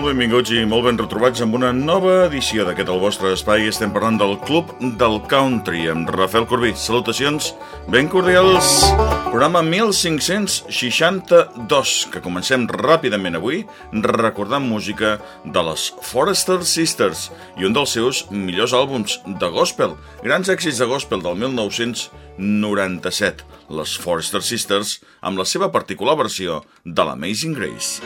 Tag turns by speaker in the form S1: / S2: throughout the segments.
S1: Molt benvinguts i molt ben retrobats amb una nova edició d'aquest el vostre espai. Estem parlant del Club del Country amb Rafael Corbí. Salutacions ben cordials. Programa 1562, que comencem ràpidament avui recordant música de les Forester Sisters i un dels seus millors àlbums de gospel, grans èxits de gospel del 1997, les Forester Sisters amb la seva particular versió de l'Amazing Grace.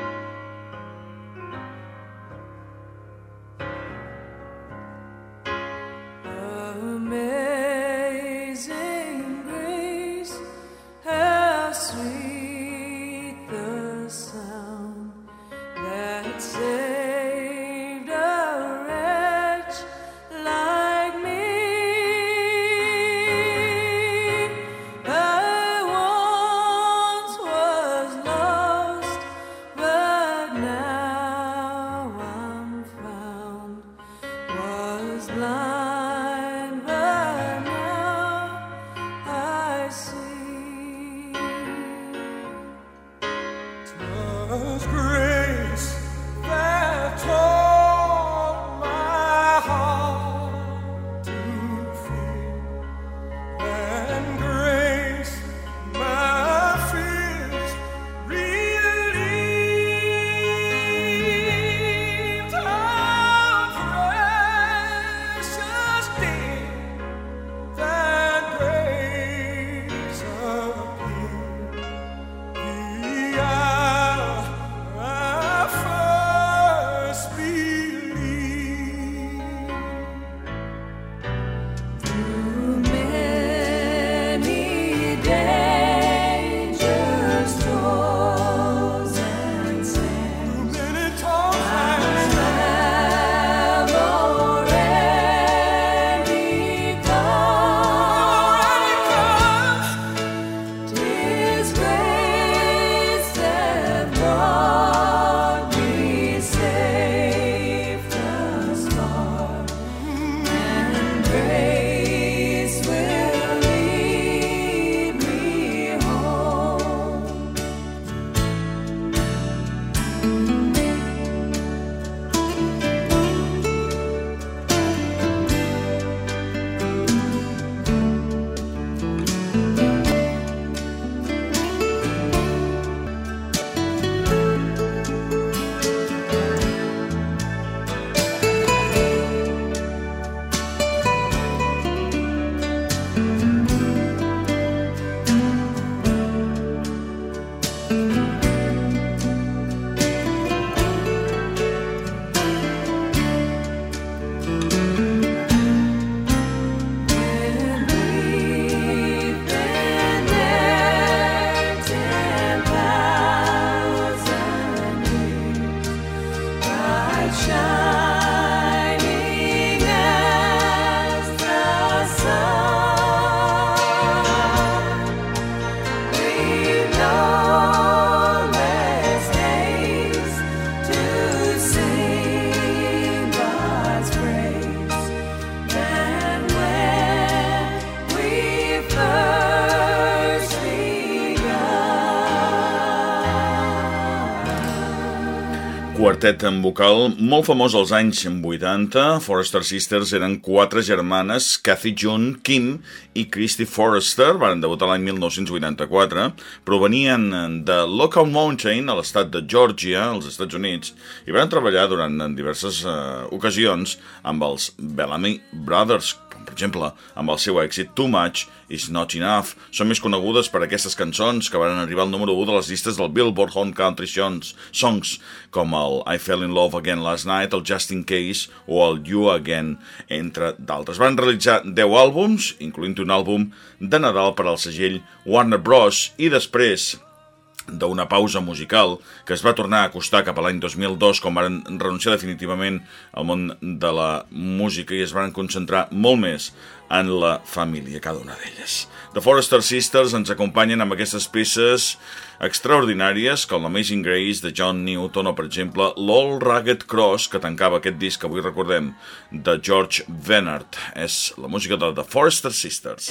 S1: Quartet en vocal molt famós als anys 80. Forester Sisters eren 4 germanes, Kathy June, Kim i Christy Forester, van debutar l'any 1984, provenien de Lookout Mountain, a l'estat de Georgia, als Estats Units, i van treballar durant diverses ocasions amb els Bellamy Brothers, per exemple, amb el seu èxit Too Much Is Not Enough. Són més conegudes per aquestes cançons que van arribar al número 1 de les llistes del Billboard Hot Country Songs, com el I Fell in Love Again Last Night, el Just in Case o el You Again, entre d'altres. Van realitzar 10 àlbums, incloent un àlbum de Nadal per al segell Warner Bros. I després d'una pausa musical que es va tornar a acostar cap a l'any 2002, com van renunciar definitivament al món de la música i es van concentrar molt més en la família, cada una d'elles. The Forester Sisters ens acompanyen amb aquestes peces extraordinàries com l'Amazing Grace de John Newton o, per exemple, l'All Ragged Cross, que tancava aquest disc que avui recordem, de George Vennard. És la música de The Forester Sisters.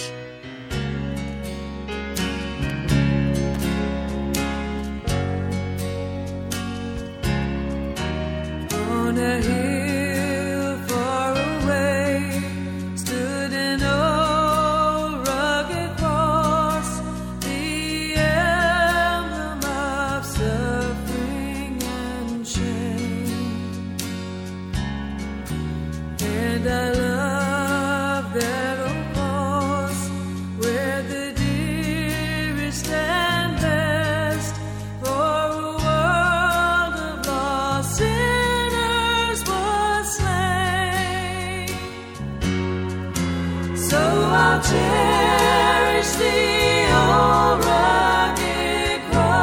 S2: Cherish the old rugged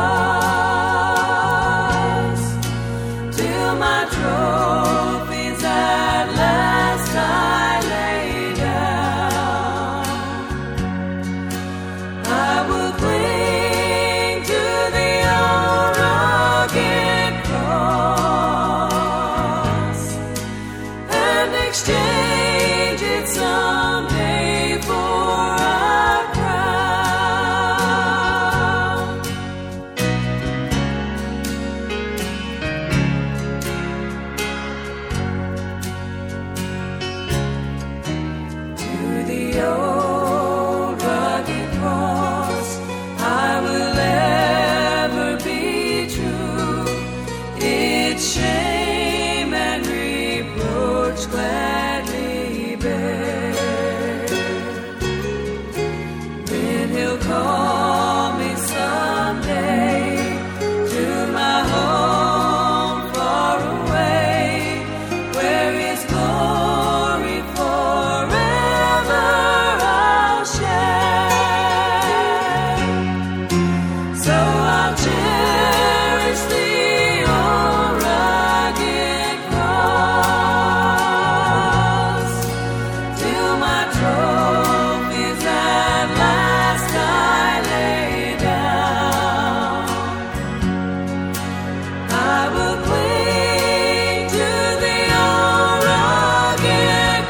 S2: cross till my trophies at last I lay down. I will cling to the old rugged cross and exchange it someday for gladly bear. Then he'll call me someday to my home far away, where his glory forever I'll share. So I'll cherish the old rugged cross till my trophies at last I lay down. I will cling to the old rugged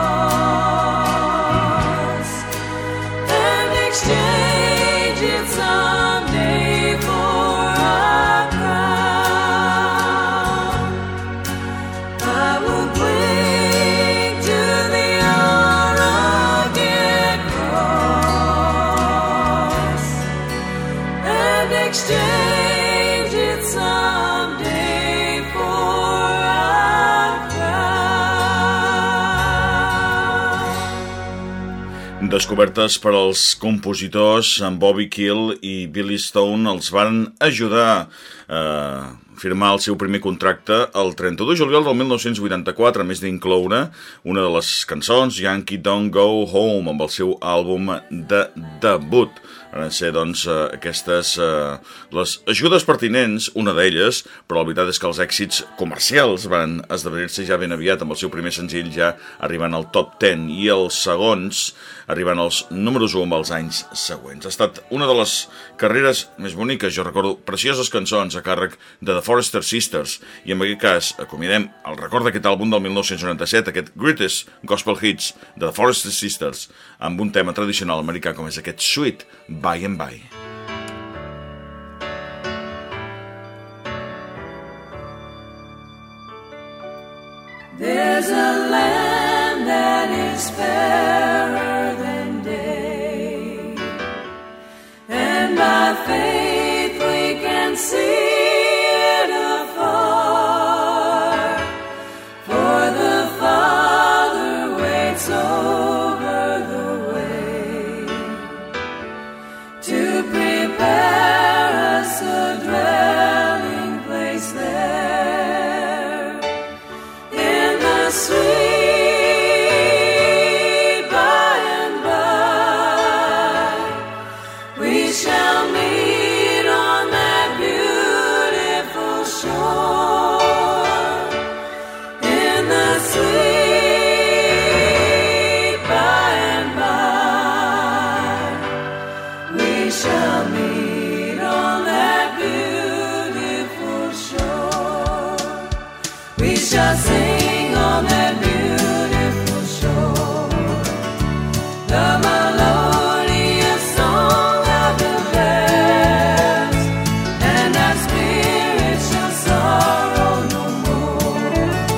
S2: cross and exchange it someday for a crown. I will cling to the old rugged cross and exchange it someday for a crown.
S1: Descobertes per als compositors, en Bobby Keel i Billy Stone els van ajudar a firmar el seu primer contracte el 31 de juliol del 1984, a més d'incloure una de les cançons, Yankee Don't Go Home, amb el seu àlbum de debut. Van ser, doncs, aquestes les ajudes pertinents, una d'elles, però la veritat és que els èxits comercials van esdevenir-se ja ben aviat, amb el seu primer senzill ja arribant al top 10 i els segons arribant als números 1 els anys següents. Ha estat una de les carreres més boniques. Jo recordo precioses cançons a càrrec de The Forester Sisters, i en aquest cas acomiadem el record d'aquest àlbum del 1997, aquest Greatest Gospel Hits de The Forester Sisters, amb un tema tradicional americà com és aquest Sweet By and By.
S2: There's a land that is fairer than day, and by faith we can see it afar, for the Father waits over the way to prepare us a dwelling place there in the sweet by and by. We shall meet on that beautiful shore in the sweet by and by. We shall meet on that beautiful shore. We shall sing on that beautiful shore the melodious song of the blessed, and our spirits shall sorrow no more.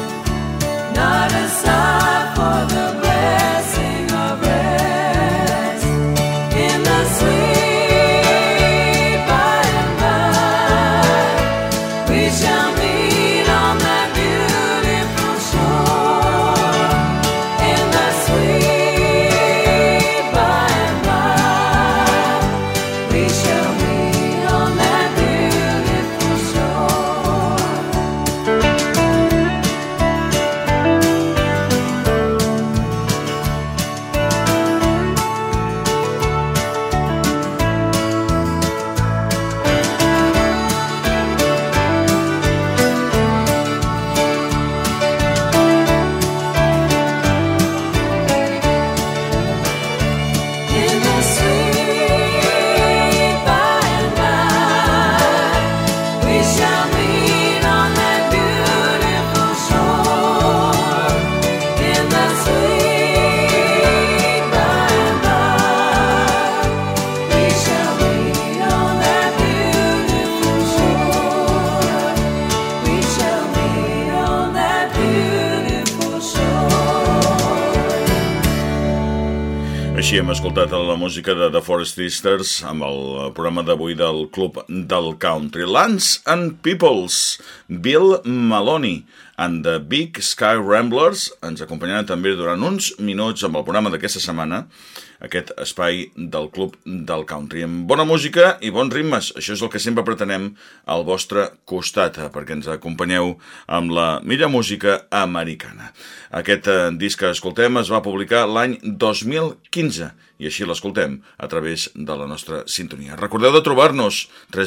S1: així hem escoltat la música de The Forest Sisters amb el programa d'avui del Club del Country. Lance and Peoples, Bill Maloney and the Big Sky Ramblers ens acompanyaran també durant uns minuts amb el programa d'aquesta setmana, aquest espai del Club del Country, amb bona música i bons ritmes. Això és el que sempre pretenem al vostre costat, perquè ens acompanyeu amb la millor música americana. Aquest disc que escoltem es va publicar l'any 2015 i així l'escoltem a través de la nostra sintonia. Recordeu de trobar-nos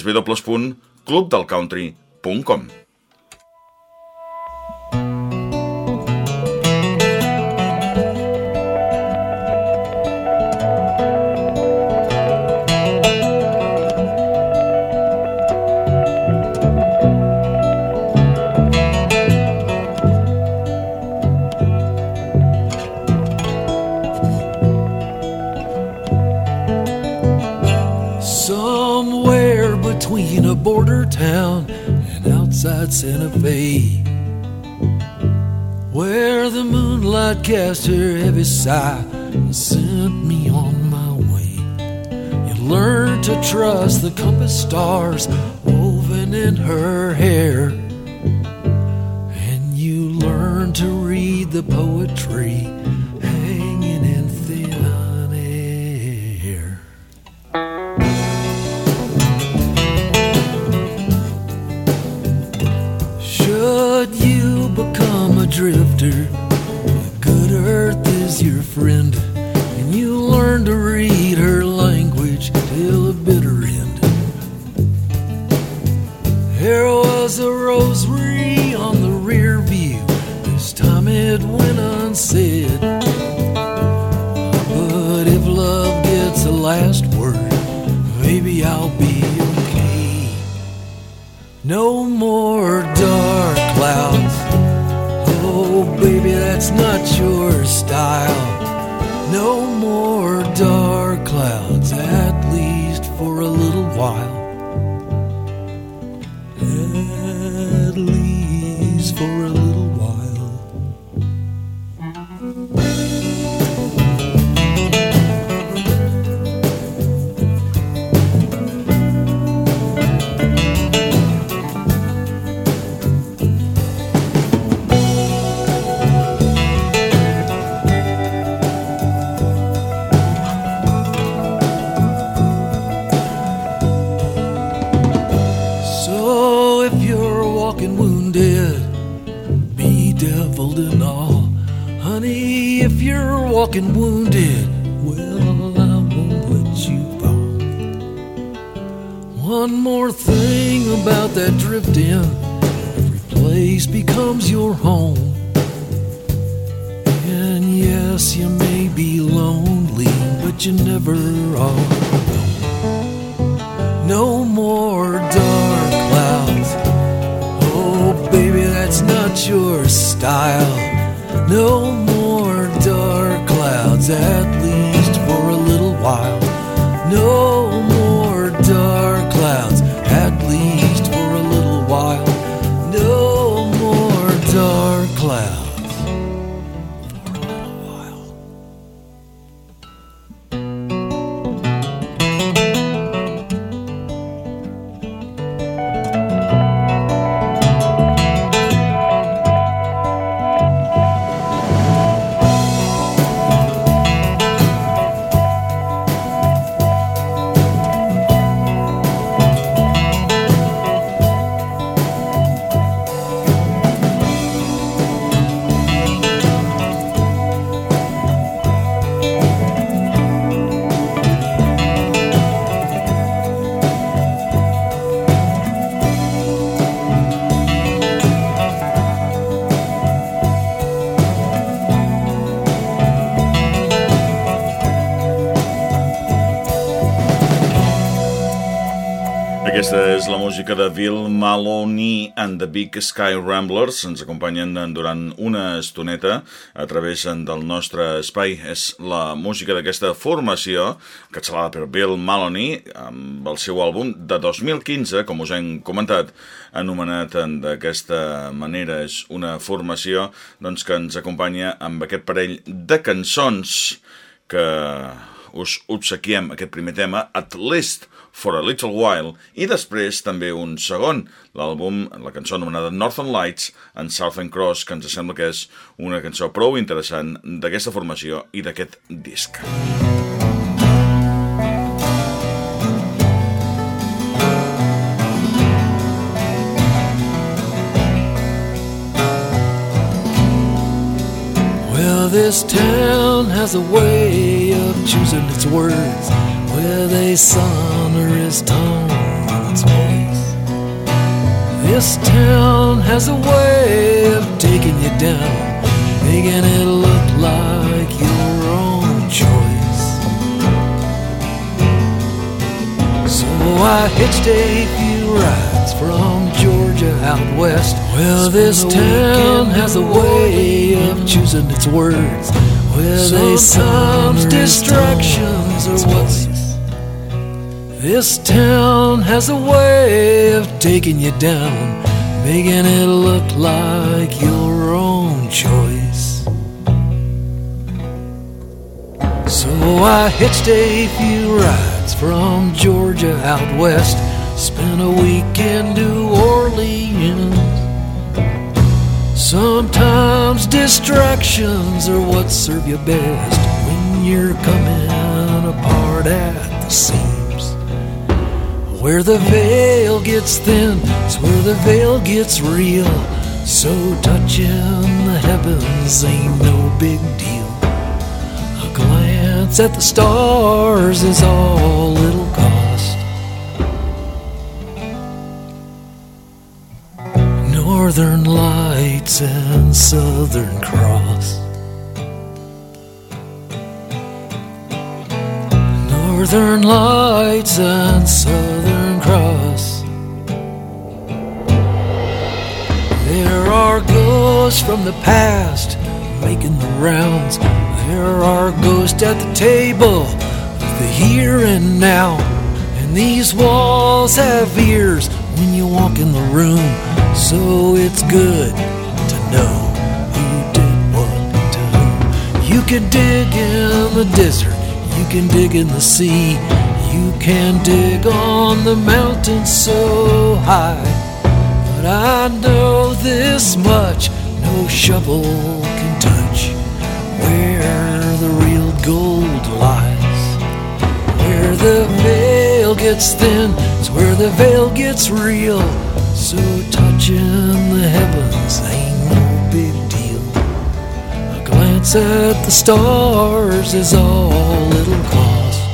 S1: www.clubdelcountry.com.
S3: Between a border town and outside Santa Fe, where the moonlight cast her heavy sigh and sent me on my way. You learn to trust the compass stars woven in her hair, and you learn to read the poetry hanging in thin air. Should you become a drifter, the good earth is your friend, and you learn to read her language till the bitter end. There was a rosary on the rear view, this time it went unsaid, but if love gets the last word, maybe I'll be okay. No more dark clouds, oh baby, that's not your style. No more dark clouds, at least for a little while. At least for a little while. Walking wounded, well, I won't let you fall. One more thing about that drifting, every place becomes your home. And yes, you may be lonely, but you never are alone. No more dark clouds, oh baby, that's not your style. No more dark clouds, at least for a little while. No more dark clouds, at least for a little while. No more dark clouds.
S1: Aquesta és la música de Bill Maloney and the Big Sky Ramblers. Ens acompanyen durant una estoneta a través del nostre espai. És la música d'aquesta formació, encapçalada per Bill Maloney, amb el seu àlbum de 2015, com us hem comentat, anomenat d'aquesta manera. És una formació que ens acompanya amb aquest parell de cançons que us obsequiem aquest primer tema, At Least for a Little While, i després també un segon, l'àlbum, la cançó anomenada Northern Lights and Southern Cross, que ens sembla que és una cançó prou interessant d'aquesta formació i d'aquest disc.
S3: Well, this town has a way of choosing its words with a sonorous tone in its voice. This town has a way of taking you down, making it look like your own choice. So I hitched a few rides from Georgia out west. Well, this town has a way of choosing its words with a sonorous distractions or what's. This town has a way of taking you down, making it look like your own choice. So I hitched a few rides from Georgia out west, spent a week in New Orleans. Sometimes distractions are what serve you best when you're coming apart at the seams. Where the veil gets thin is where the veil gets real. So touching the heavens ain't no big deal. A glance at the stars is all it'll cost. Northern Lights and Southern Cross. Northern Lights and Southern Cross. There are ghosts from the past making the rounds. There are ghosts at the table of the here and now. And these walls have ears when you walk in the room. So it's good to know who did what to whom. You can dig in the desert, you can dig in the sea, you can dig on the mountain so high. But I know this much, no shovel can touch where the real gold lies. Where the veil gets thin is where the veil gets real. So touching the heavens ain't no big deal. A glance at the stars is all it'll cost.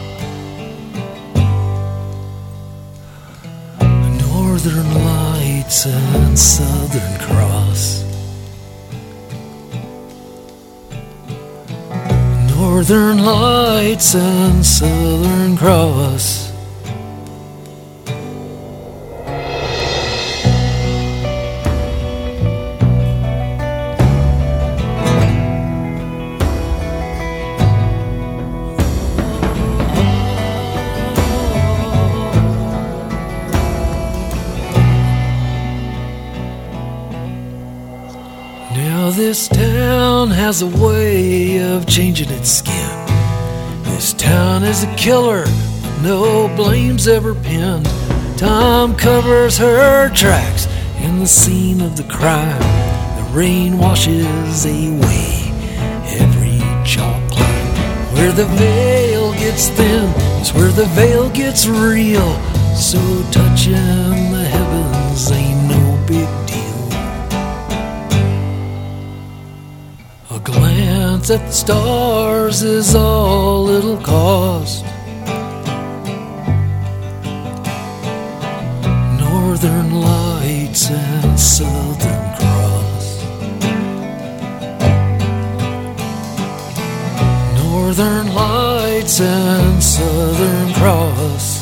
S3: Northern Lights and Southern Cross. Northern Lights and Southern Cross. This town has a way of changing its skin. This town is a killer, no blame's ever pinned. Time covers her tracks in the scene of the crime. The rain washes away every chalk line. Where the veil gets thin is where the veil gets real. So touching the heavens ain't no big deal. A glance at the stars is all it'll cost. Northern Lights and Southern Cross. Northern Lights and Southern Cross.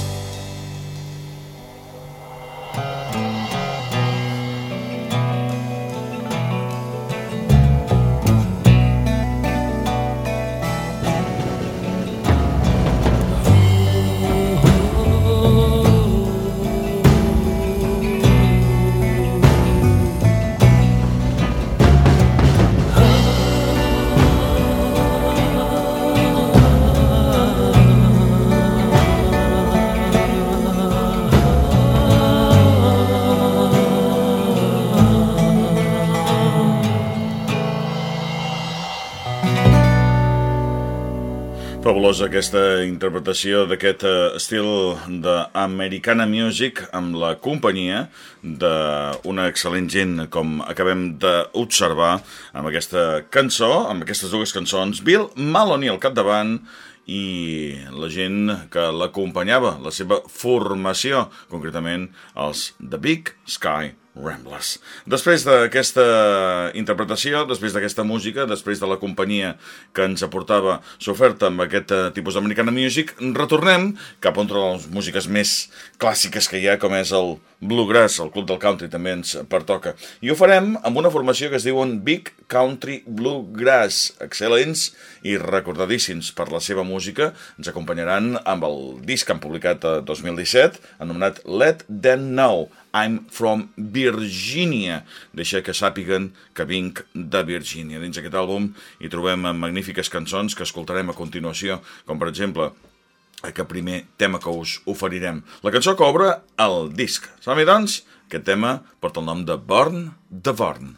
S1: Fabulosa aquesta interpretació d'aquest estil d'Americana Music amb la companyia d'una excel·lent gent com acabem d'observar amb aquesta cançó, amb aquestes dues cançons, Bill Maloney al capdavant i la gent que l'acompanyava, la seva formació, concretament els The Big Sky Ramblers. Després d'aquesta interpretació, després d'aquesta música, després de la companyia que ens aportava s'oferta amb aquest tipus d'Americana Music, retornem cap a una de les músiques més clàssiques que hi ha, com és el Bluegrass, el Club del Country també ens pertoca. I ho farem amb una formació que es diuen Big Country Bluegrass, excel·lents i recordadíssims per la seva música. Ens acompanyaran amb el disc que han publicat a 2017, anomenat Let Them Know I'm From Virginia. Deixa que sàpiguen que vinc de Virgínia. Dins aquest àlbum hi trobem magnífiques cançons que escoltarem a continuació, com per exemple aquest primer tema que us oferirem. La cançó que obre el disc. Som-hi, doncs? Aquest tema porta el nom de Born the Born.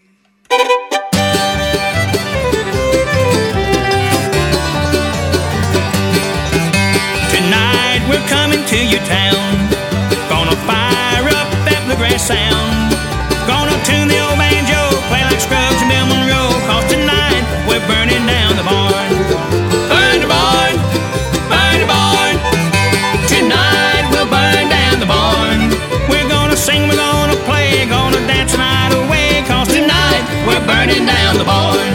S4: Tonight we're coming to your town. Gonna fire up that bluegrass sound. Gonna tune the old banjo, play like Scruggs and Bill Monroe. 'Cause tonight we're burning down the barn. Burn the barn, burn the barn. Tonight we'll burn down the barn. We're gonna sing, we're gonna play, gonna dance the night away. 'Cause tonight we're burning down the barn.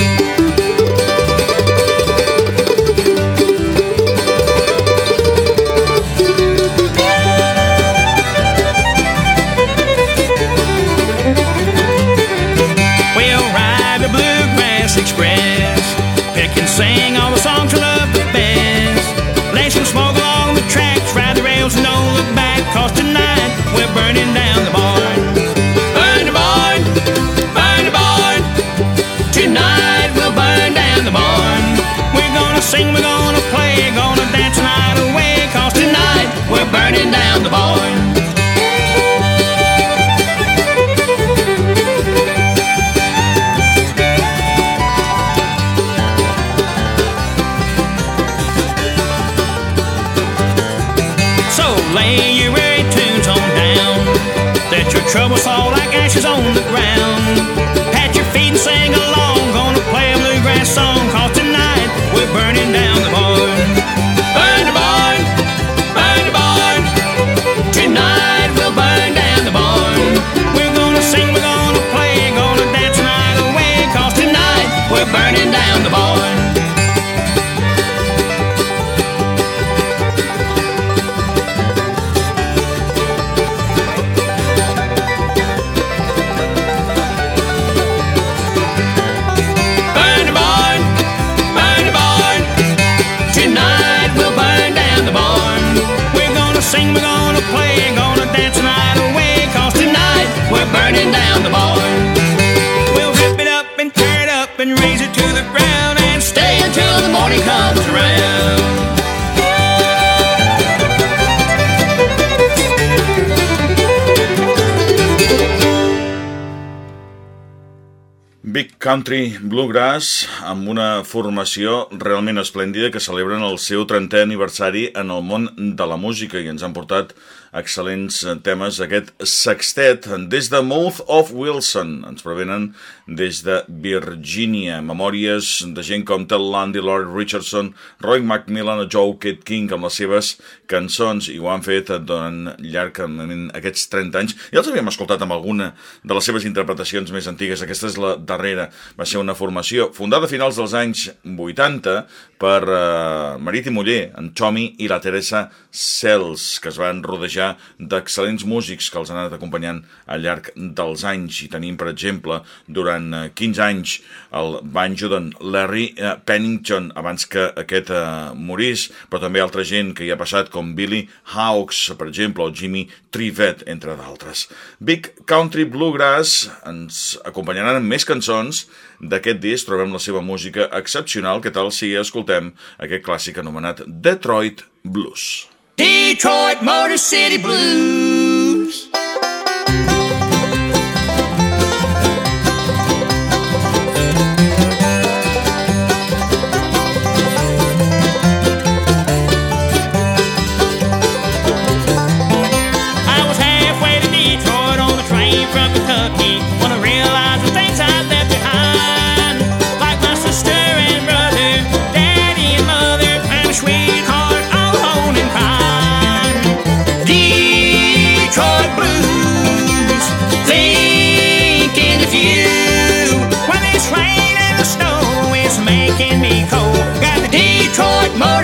S4: Express, pick and sing all the songs we love the best. Lay some smoke along the tracks, ride the rails and don't look back. 'Cause tonight we're burning down the barn. Burn the barn, burn the barn. Tonight we'll burn down the barn. We're gonna sing, we're gonna play, gonna dance the night away. 'Cause tonight we're burning down the barn. Lay your weary tunes on down. Let your troubles fall like ashes on the ground. Pat your feet and sing along. Gonna play a bluegrass song. 'Cause tonight we're burning down the barn. Burn the barn, burn the barn. Tonight we'll burn down the barn. We're gonna sing, we're gonna play, gonna dance the night away. 'Cause tonight we're burning down the barn. Sing, we're gonna play, gonna dance the night away. 'Cause tonight we're burning down the barn. We'll rip it up and tear it up and raise it to the ground and stay until the morning comes around.
S1: Big Country Bluegrass, amb una formació realment esplèndida que celebren el seu 30è aniversari en el món de la música i ens han portat excel·lents temes. Aquest sextet des de Mouth of Wilson ens provenen des de Virgínia, memòries de gent com Ted Lundy, Lord Richardson, Roy McMillan o Joe Kid King amb les seves cançons, i ho han fet durant llargament aquests 30 anys. Ja els havíem escoltat amb alguna de les seves interpretacions més antigues. Aquesta és la darrera. Va ser una formació fundada a finals dels anys 80 per Marit i Muller, en Tommy i la Teresa Sells, que es van rodejar d'excel·lents músics que els han anat acompanyant al llarg dels anys. I tenim, per exemple, durant 15 anys el banjo d'en Larry Pennington, abans que aquest morís, però també altra gent que hi ha passat, com Billy Hawkes, per exemple, o Jimmy Trivette, entre d'altres. Big Country Bluegrass ens acompanyaran amb més cançons d'aquest disc. Trobem la seva música excepcional. Què tal si escoltem aquest clàssic anomenat Detroit Blues?
S4: Detroit Motor City Blues.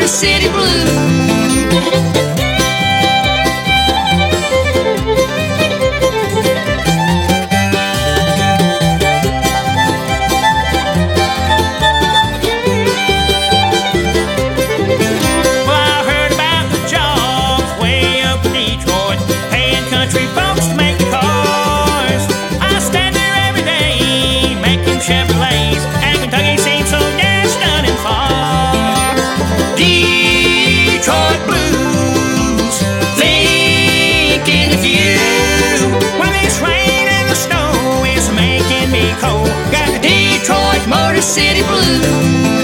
S4: City Blues.
S5: Chevrolets and Kentucky seems so dash done and far. Detroit blues, thinking of you. When this rain and the snow is making me cold, got the Detroit Motor City Blues.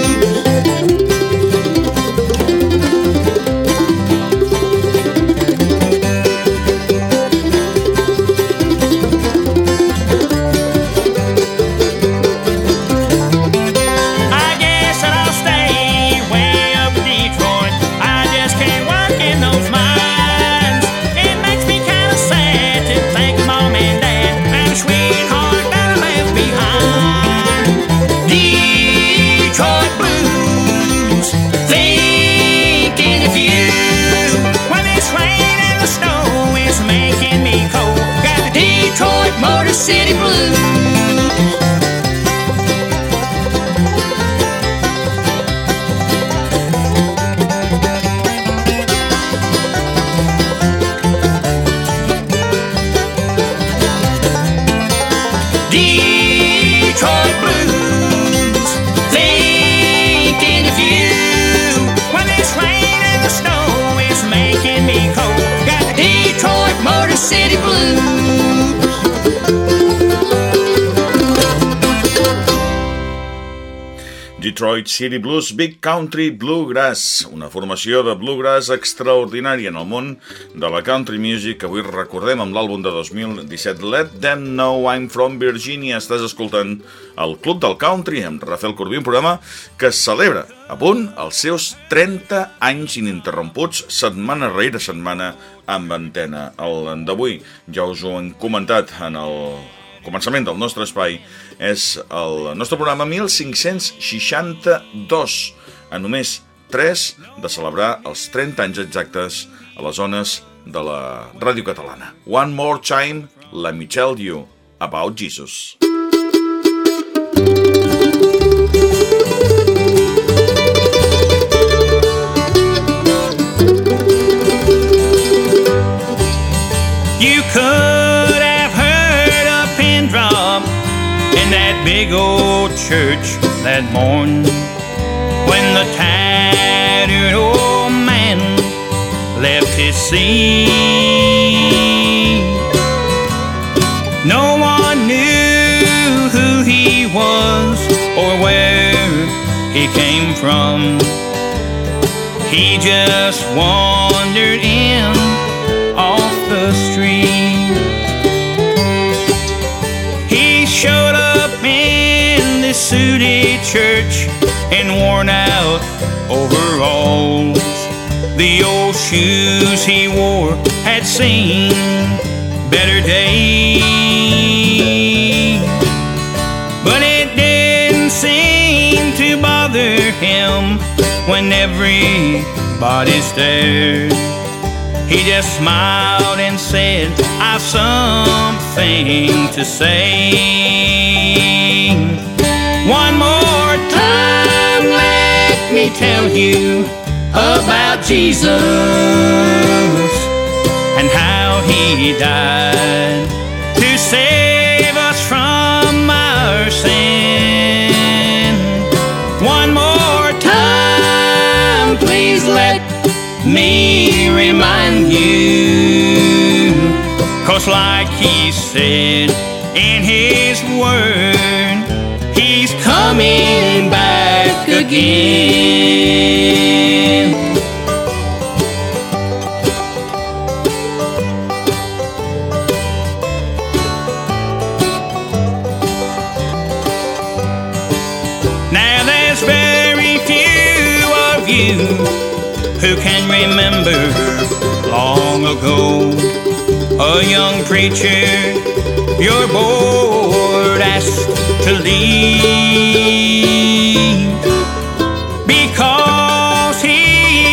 S5: Motor City Blues. Detroit blues, thinking of you. When this rain and the snow is making me cold, got the Detroit Motor City Blues.
S1: Detroit City Blues, Big Country Bluegrass, una formació de bluegrass extraordinària en el món de la country music que avui recordem amb l'àlbum de 2017 Let Them Know I'm From Virginia. Estàs escoltant el Club del Country amb Rafael Corbí, un programa que celebra a punt els seus 30 anys ininterromputs, setmana rere setmana amb antena. El d'avui ja us ho hem comentat en el començament del nostre espai, és el nostre programa 1562, a només 3 de celebrar els 30 anys exactes a les zones de la ràdio catalana. One more time, let me tell you about Jesus.
S5: You could have heard a pin drop in that big old church that morning when the tattered old man left his seat. No one knew who he was or where he came from. He just wandered in off the street. He showed up in this sooty church in worn out overalls. The old shoes he wore had seen better days, but it didn't seem to bother him when everybody stared. He just smiled and said, I've something to say. One more time, let me tell you about Jesus and how he died to save us from our sin. One more time, please let me remind you, 'cause like he said in his word, he's coming back again. Now there's very few of you who can remember long ago a young preacher your board asked to leave because he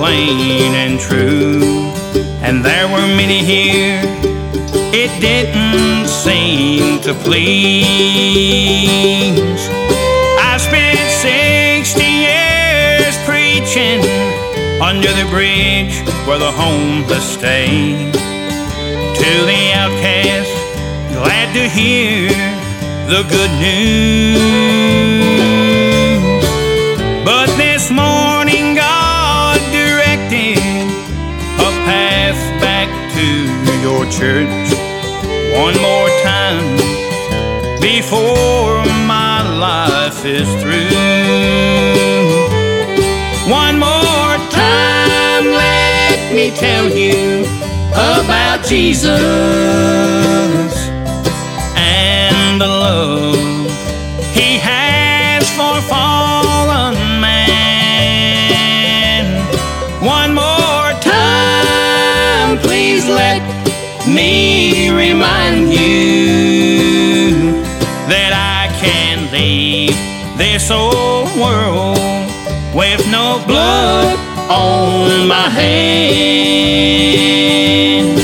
S4: plain and true. And there were many here it didn't seem to please. I spent 60 years preaching under the bridge where the homeless stay. To the outcast, glad to hear the good news. But this morning God directed a path back to your church one more time before my life is through. One more time, let me tell you about Jesus and the love He has for fallen man. One more time, please let me remind you that I can leave this old world with no blood on my hand.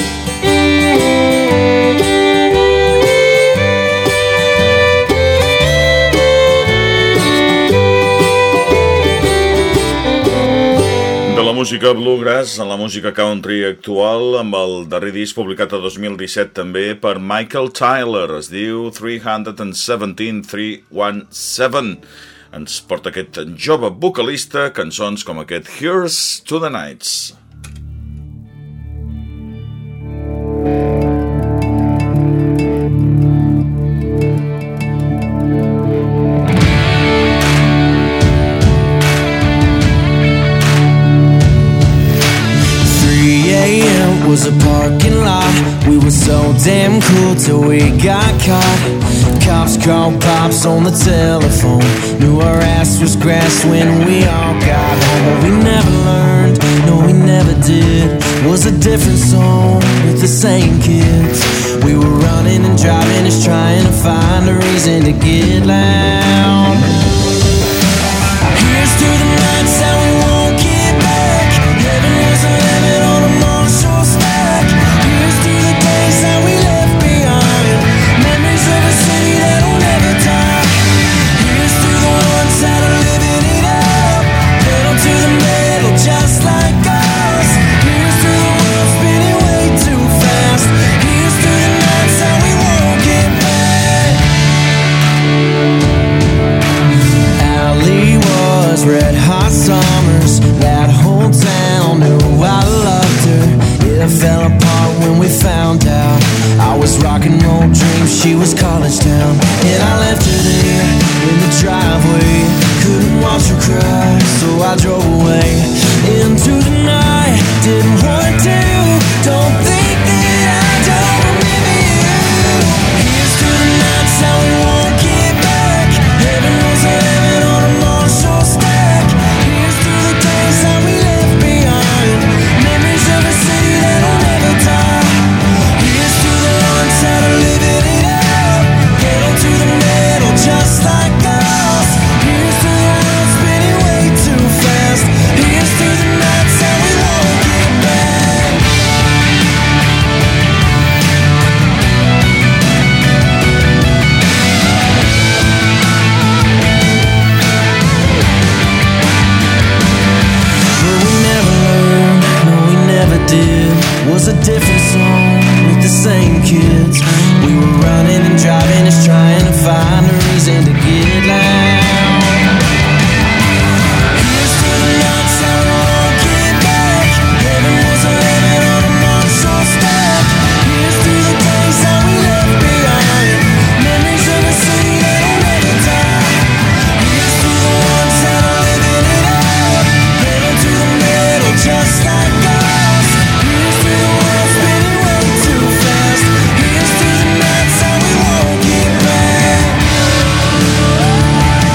S1: De la música bluegrass a la música country actual, amb el darrer disc publicat a 2017 també per Michael Tyler, es diu 317. Ens porta aquest jove vocalista cançons com aquest Here's to the Nights.
S3: Was a parking lot. We were so damn cool till we got caught. Cops called pops on the telephone. Knew our ass was grass when we all got home. But we never learned, no we never did. Was a different song with the same kids. We were running and driving, just trying to find a reason to get loud. Here's to the nights that we won't get back. Heaven was a limit on a Marshall stack. Here's to the days that we left behind. Memories of a city that'll never die. Here's to the ones that are living it up. Pedal to the metal just like us. Here's to the world spinning way too fast. Here's to the nights that we won't get back. Alley was red hot summers. That whole town knew I loved her. It fell apart when we found out. I was rock and roll dreams, she was college town. And I left her there in the driveway. Couldn't watch her cry, so I drove away. Into the night, didn't want to. Don't think that I don't remember you. Here's to the nights that we won't get back. Heaven was a limit on a Marshall stack. Here's to the days that we left behind. Memories of a city that'll never die. Here's to the ones that are living it up. Pedal to the metal just like us. Here's to the world spinning way too fast. Here's to the nights that we won't get back. But we never learned, no we never did. Was a different song with the same kids. We were running and driving, just trying to find a reason to get loud. Here's to the nights that we won't get back. Heaven was a limit on a Marshall stack. Here's to the days that we left behind. Memories of a city that'll never die. Here's to the ones that are living it up. Pedal to the metal just like us. Here's to the world spinning way too fast. Here's to the nights that we won't get back.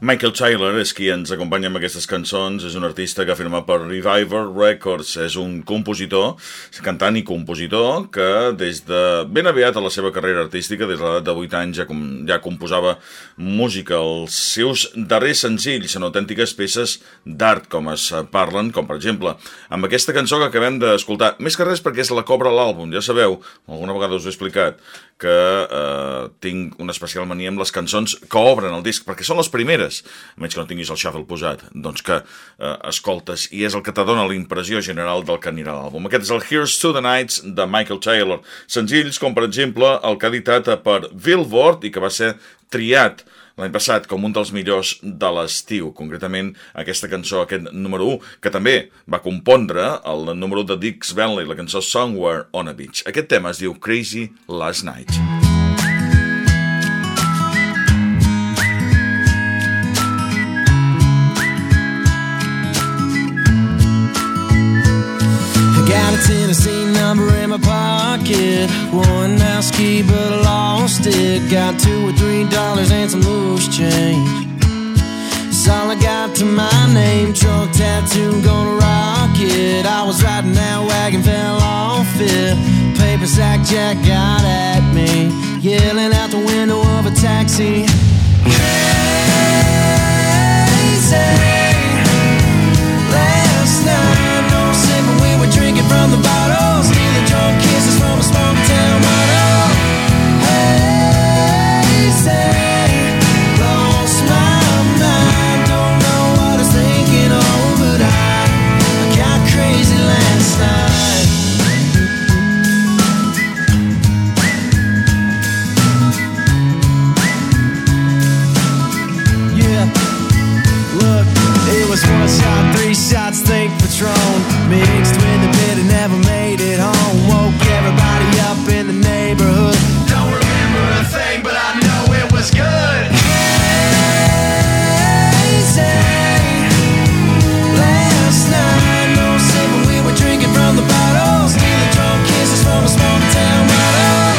S1: Michael Taylor és qui ens acompanya amb aquestes cançons, és un artista que ha firmat per Reviver Records, és un compositor, cantant i compositor que des de ben aviat a la seva carrera artística, des de l'edat de 8 anys ja composava música. Els seus darrers senzills són autèntiques peces d'art, com es parlen, com per exemple amb aquesta cançó que acabem d'escoltar, més que res perquè és la que obre l'àlbum, ja sabeu, alguna vegada us ho he explicat, que tinc una especial mania amb les cançons que obren el disc, perquè són les primeres, a menys que no tinguis el shuffle posat, doncs que escoltes i és el que te dona la impressió general del que anirà l'àlbum. Aquest és el Here's to the Nights de Michael Taylor. Senzills com, per exemple, el que ha editat per Billboard i que va ser triat l'any passat com un dels millors de l'estiu, concretament aquesta cançó, aquest número 1, que també va compondre el número 1 de Dix Bentley, la cançó Somewhere on a Beach. Aquest tema es diu Crazy Last Night.
S3: Got a Tennessee number in my pocket, one house key but I lost it. Got $2 or $3 and some loose change. It's all I got to my name, trunk tattoo, gonna rock it. I was riding that wagon, fell off it. Paper sack Jack got at me, yelling out the window of a taxi. Crazy last night, no sipping, we were drinking from the bottle, stealing drunk kisses from a small town model. Hazy, lost my mind, don't know what I was thinking of, but I got crazy last night. Yeah, look, it was 1 shot, 3 shots, think Patron, mixed with a bit and never made it home. Woke everybody up in the neighborhood. Don't remember a thing, but I know it was good. Crazy last night, no sipping, we were drinking from the bottle, stealing drunk kisses from a small town model.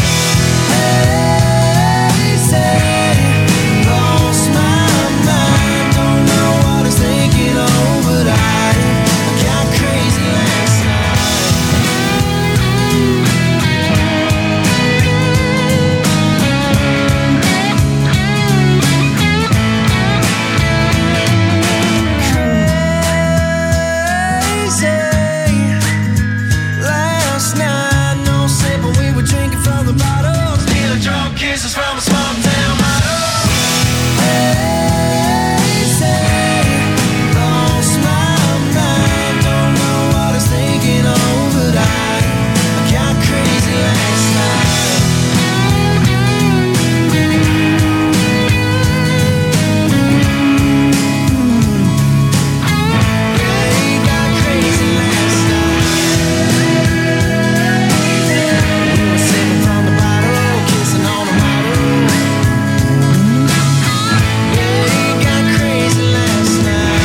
S3: Hazy, lost my mind, don't know what I was thinking of, but I got crazy last night. Crazy last night, no sipping, we were drinking from the bottle, stealing drunk kisses from a small town model. Hazy, lost my mind, don't know what I was thinking of, but I got crazy last night. Yeah, you got crazy last night. We were sipping from the bottle, kissing on the model. Yeah, you got crazy last night.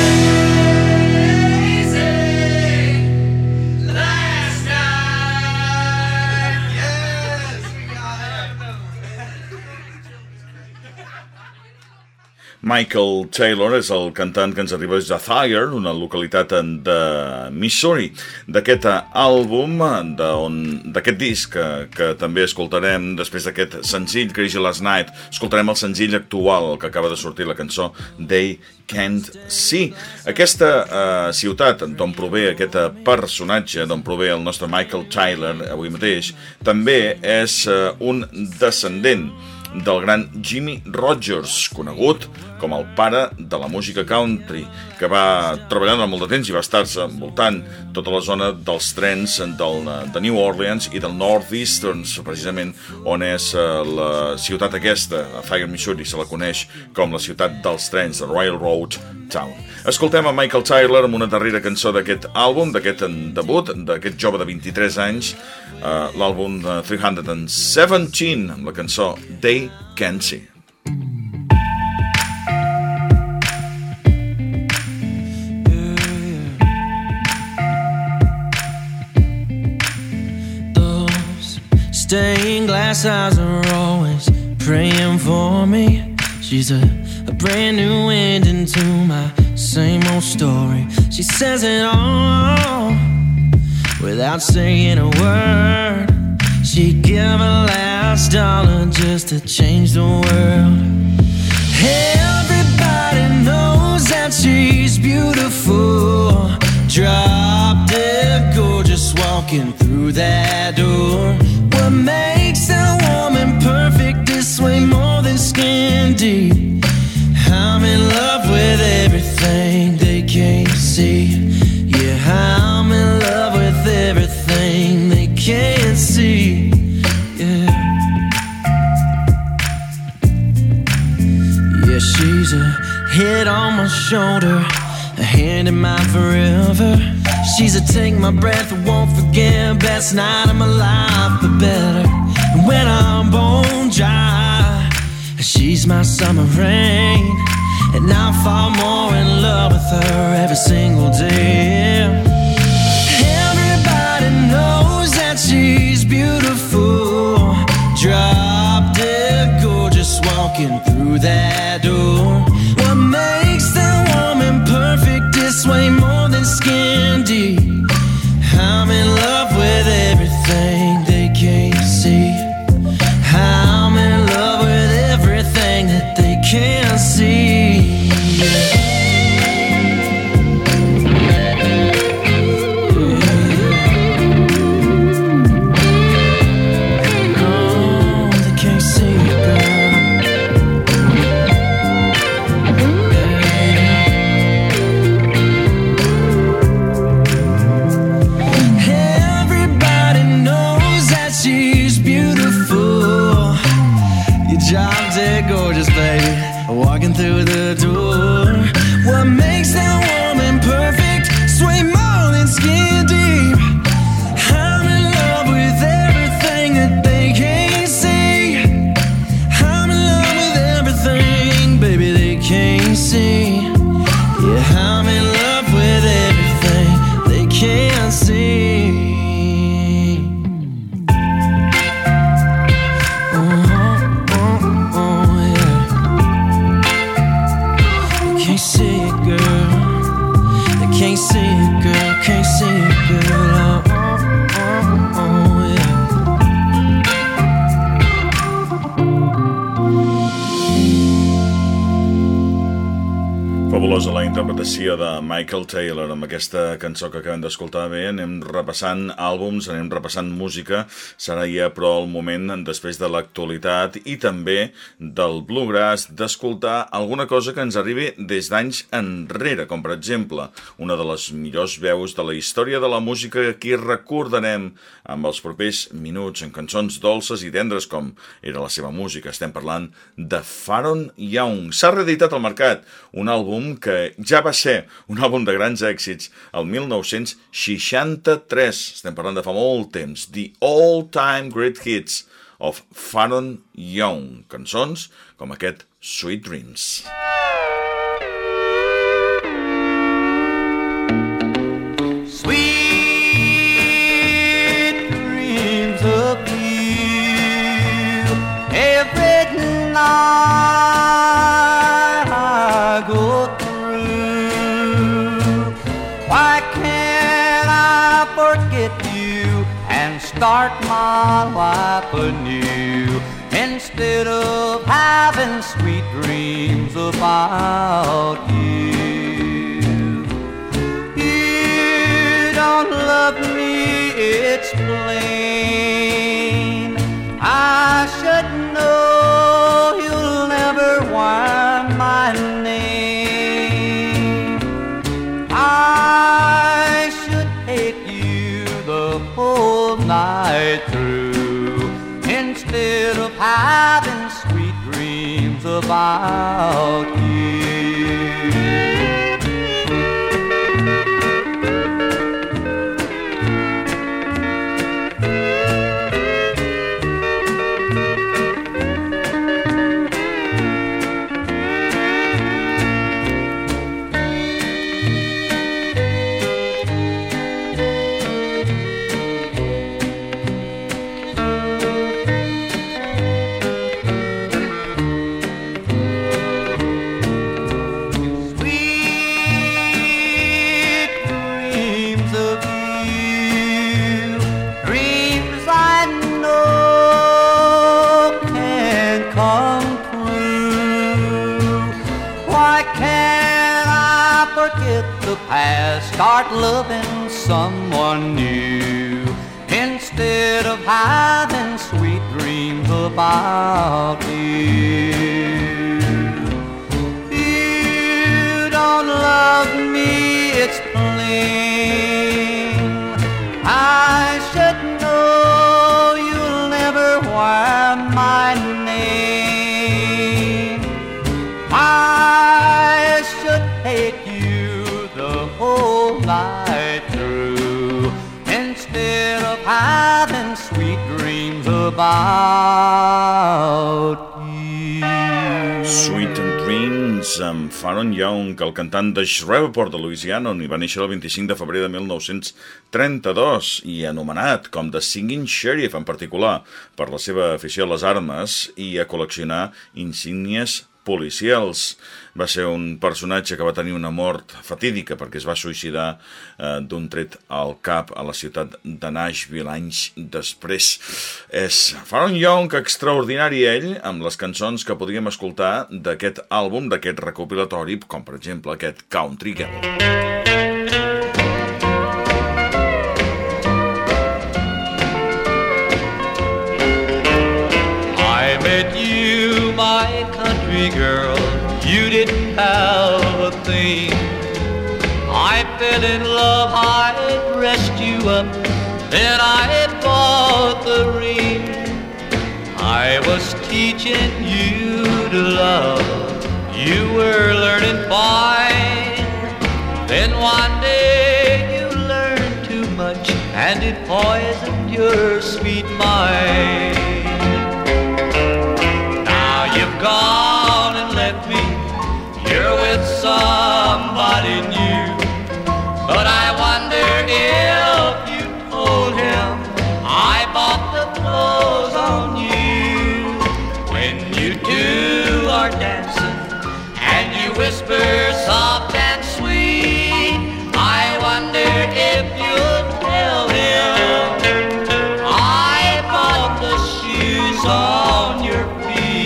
S3: Crazy last night. Yes, we got it.
S1: Michael Taylor és el cantant que ens arriba des de Thayer, una localitat de Missouri. D'aquest àlbum, d'aquest disc que també escoltarem després d'aquest senzill Crazy Last Night, escoltarem el senzill actual, el que acaba de sortir, la cançó They Can't See. Aquesta ciutat d'on prové aquest personatge, d'on prové el nostre Michael Taylor avui mateix, també és un descendent del gran Jimmy Rogers, conegut com el pare de la música country, que va treballar durant molt de temps i va estar-se envoltant tota la zona dels trens de New Orleans i del Northeastern, precisament on és la ciutat aquesta, a Thayer, Missouri, se la coneix com la ciutat dels trens, de Railroad Town. Escoltem a Michael Taylor amb una darrera cançó d'aquest àlbum, d'aquest debut, d'aquest jove de 23 anys, l'àlbum 317, amb la cançó They Can't See.
S3: Those stained glass eyes are always praying for me. She's a a brand new ending to my same old story. She says it all without saying a word. She'd give her last dollar just to change the world. Everybody knows that she's beautiful, drop dead gorgeous walking through that door. What makes a woman perfect is way more than skin deep. I'm in love with everything they can't see. Yeah, I'm in love with everything they can't see. Yeah, yeah, she's a head on my shoulder, a hand in mine forever. She's a take my breath, I won't forget. Best night of my life, but better. And when I'm bone dry, she's my summer rain. And I fall more in love with her every single day. Everybody knows that she's beautiful, drop dead gorgeous walking through that door. What makes the woman perfect is way more than skin deep. I'm in love with everything they can't see. I'm in love with everything that they can't see. Gorgeous baby, walking through the door. What makes that woman perfect? Sway more than skin deep. I'm in love with everything that they can't see. I'm in love with everything, baby, they can't see. Yeah, I'm in love with everything they can't see. Can't see it, girl. Yeah.
S1: Fabulosa la interpretació de Michael Taylor amb aquesta cançó que acabem d'escoltar. Bé, anem repassant àlbums, anem repassant música. Serà ja però el moment, després de l'actualitat i també del bluegrass, d'escoltar alguna cosa que ens arribi des d'anys enrere, com per exemple una de les millors veus de la història de la música que aquí recordarem amb els propers minuts, en cançons dolces i tendres com era la seva música. Estem parlant de Faron Young. S'ha reeditat al mercat un àlbum que ja va ser un àlbum de grans èxits el 1963. Estem parlant de fa molt temps. The All-Time Great Hits of Faron Young. Cançons com aquest Sweet Dreams.
S6: Sweet dreams of you every night I go through. Why can't I forget you and start my life anew instead of having sweet dreams about you? You don't love me, it's plain. I should know you'll never whine my name. I should hate you the whole night through instead of having sweet dreams about you. start loving someone new instead of having sweet dreams about you. You don't love me, it's plain. I should know you'll never wear my name. I should hate you the whole night through instead of having sweet dreams about you.
S1: Sweet Dreams amb Faron Young, el cantant de Shreveport, de Louisiana, on hi va néixer el 25 de febrer de 1932 i anomenat com The Singing Sheriff, en particular per la seva afició a les armes i a col·leccionar insígnies policials. Va ser un personatge que va tenir una mort fatídica perquè es va suïcidar d'un tret al cap a la ciutat de Nashville anys després. És Faron Young, extraordinari ell, amb les cançons que podríem escoltar d'aquest àlbum, d'aquest recopilatori, com per exemple aquest Country Girl.
S6: I met you, my country girl, you didn't have a thing. I fell in love, I dressed you up, then I bought the ring. I was teaching you to love, you were learning fine. Then one day you learned too much and it poisoned your sweet mind. You've gone and left me, you're with somebody new. But I wonder if you told him I bought the clothes on you. When you two are dancing and you whisper soft and sweet, I wonder if you'll tell him I bought the shoes on your feet.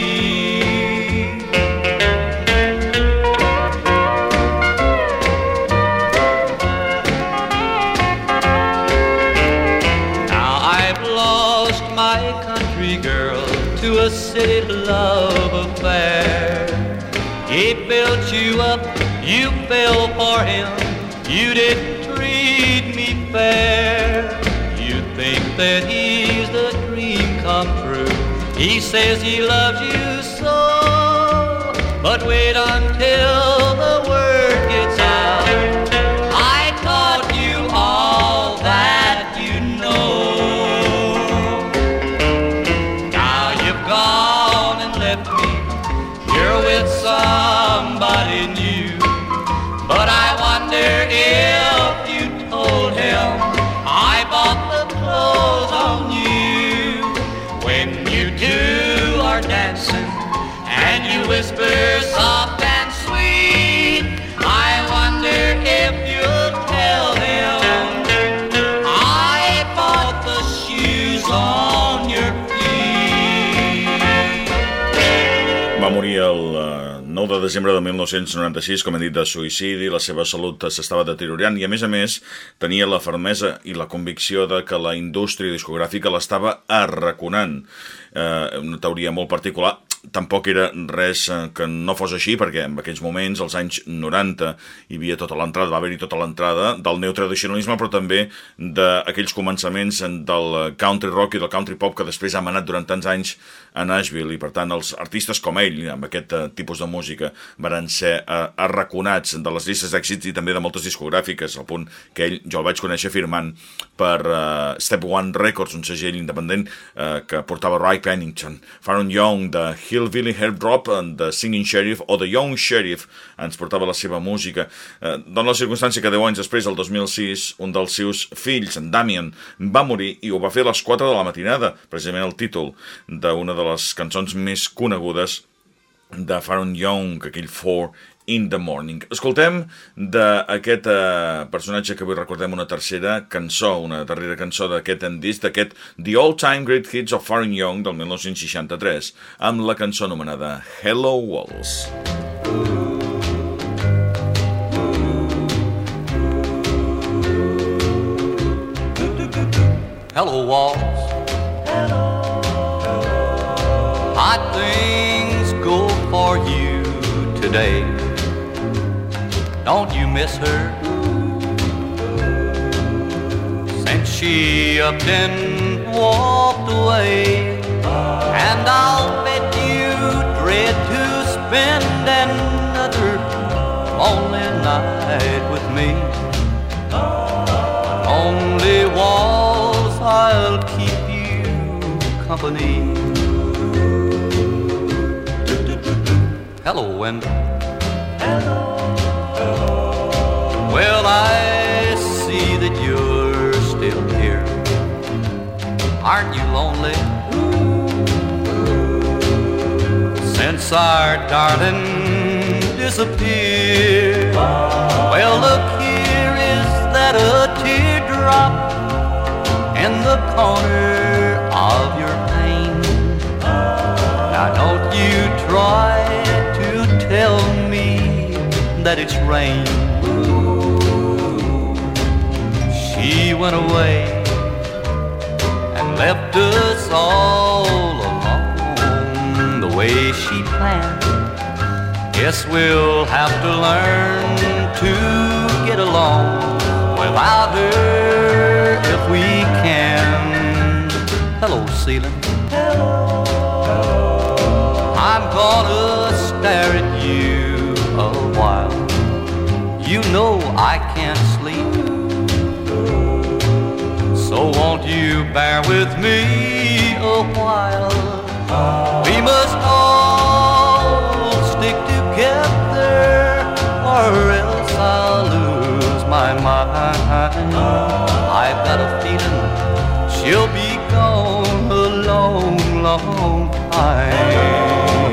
S6: To a city love affair. He built you up, you fell for him, you didn't treat me fair. You think that he's the dream come true, he says he loves you so. But wait until the word gets out, I taught you all that you know. With somebody new, but I wonder if you told him I bought the clothes on you. When you two are dancing and you whisper soft and sweet, I wonder if you'll tell him I bought the shoes on your feet.
S1: Va morir el 9 de desembre de 1996, com hem dit, de suïcidi. La seva salut s'estava deteriorant i, a més, tenia la fermesa i la convicció de que la indústria discogràfica l'estava arraconant. Una teoria molt particular. Tampoc era res que no fos així, perquè en aquells moments, als anys 90, hi havia tota l'entrada, va haver-hi tota l'entrada del neotradicionalisme, però també d'aquells començaments del country rock i del country pop que després ha manat durant tants anys a Nashville, i per tant els artistes com ell, amb aquest tipus de música, van ser arraconats de les llistes d'èxits i també de moltes discogràfiques, al punt que ell, jo el vaig conèixer firmant per Step One Records, un segell independent que portava Ray Pennington. Faron Young, de Hillbilly Herb Drop, The Singing Sheriff o The Young Sheriff ens portava la seva música. Dona la circumstància que 10 anys després, el 2006, un dels seus fills, en Damien, va morir i ho va fer a les 4 de la matinada, precisament el títol d'una de les cançons més conegudes de Faron Young, aquell 4 in the Morning. Escoltem d'aquest personatge que avui recordem una tercera cançó, una darrera cançó d'aquest disc, d'aquest The All Time Great Hits of Faron Young del 1963, amb la cançó anomenada Hello Walls.
S6: walls. Hot things go for you today. Don't you miss her? Since she upped and walked away. And I'll bet you dread to spend another lonely night with me. Only walls, I'll keep you company. Hello, Wendell. Well, I see that you're still here. Aren't you lonely? Since our darling disappeared. Well, look, here is that a teardrop in the corner of your pain. Now don't you try to tell me that it's rain. She went away and left us all alone the way she planned. Guess we'll have to learn to get along without her if we can. Hello, Ceylon. I'm gonna stare at you a while. You know I can't sleep. So won't you bear with me a while? We must all stick together or else I'll lose my mind. I've got a feeling she'll be gone a long, long time.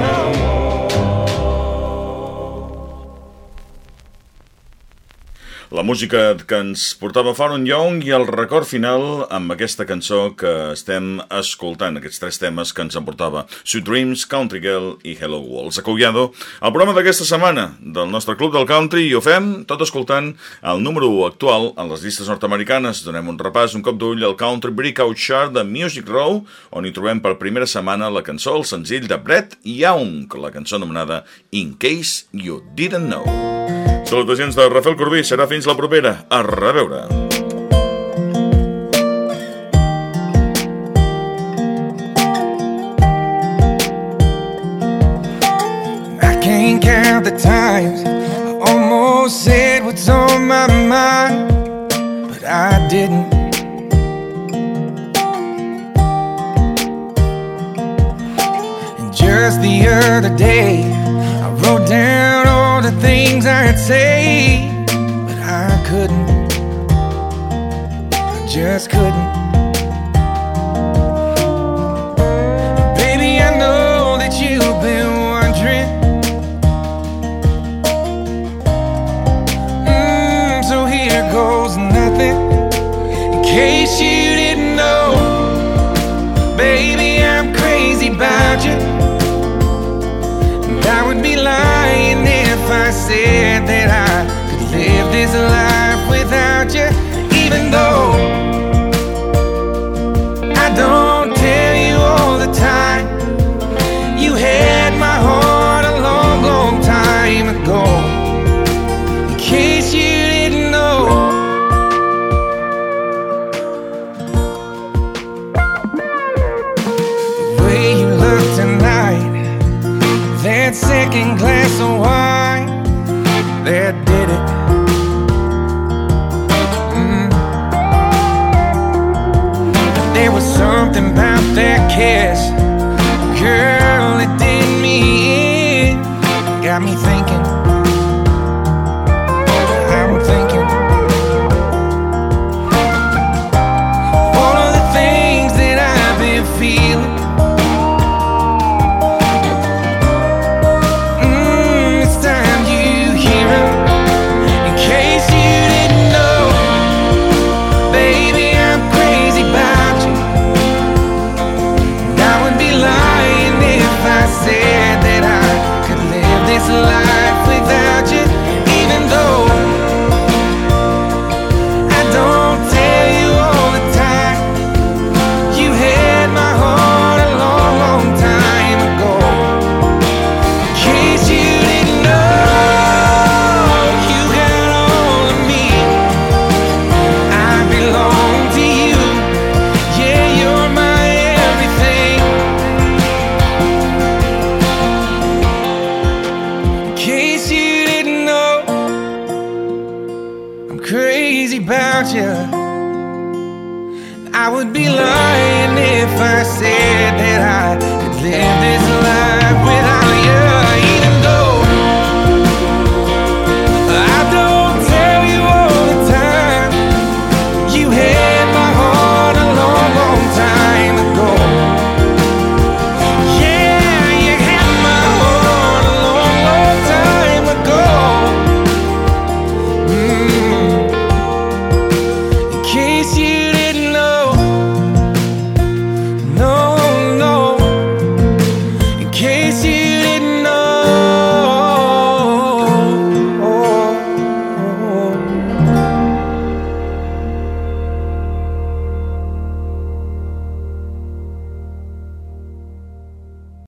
S1: La música que ens portava Faron Young i el record final amb aquesta cançó que estem escoltant, aquests tres temes que ens emportava Sweet Dreams, Country Girl i Hello World. Acollado el programa d'aquesta setmana del nostre Club del Country i ho fem tot escoltant el número 1 actual en les llistes nord-americanes. Donem un repàs, un cop d'ull al Country Breakout Chart de Music Row, on hi trobem per primera setmana la cançó, el senzill de Brett Young, la cançó anomenada In Case You Didn't Know. Salutacions de Rafael Corbí, serà fins la propera. A reveure.
S7: I can't count the times I almost said what's on my mind, but I didn't. And just the other day I wrote down all the things I'd say, but I couldn't. I just couldn't. Baby, I know that you've been wondering. So here goes nothing. In case you didn't know, baby, I'm crazy about you. I would be lying if I said that I could live this life without you. Even though I don't tell you all the time, you had my heart a long, long time ago. In case you didn't know, the way you look tonight, that second glass of wine, that did it. There was something about that kiss, girl.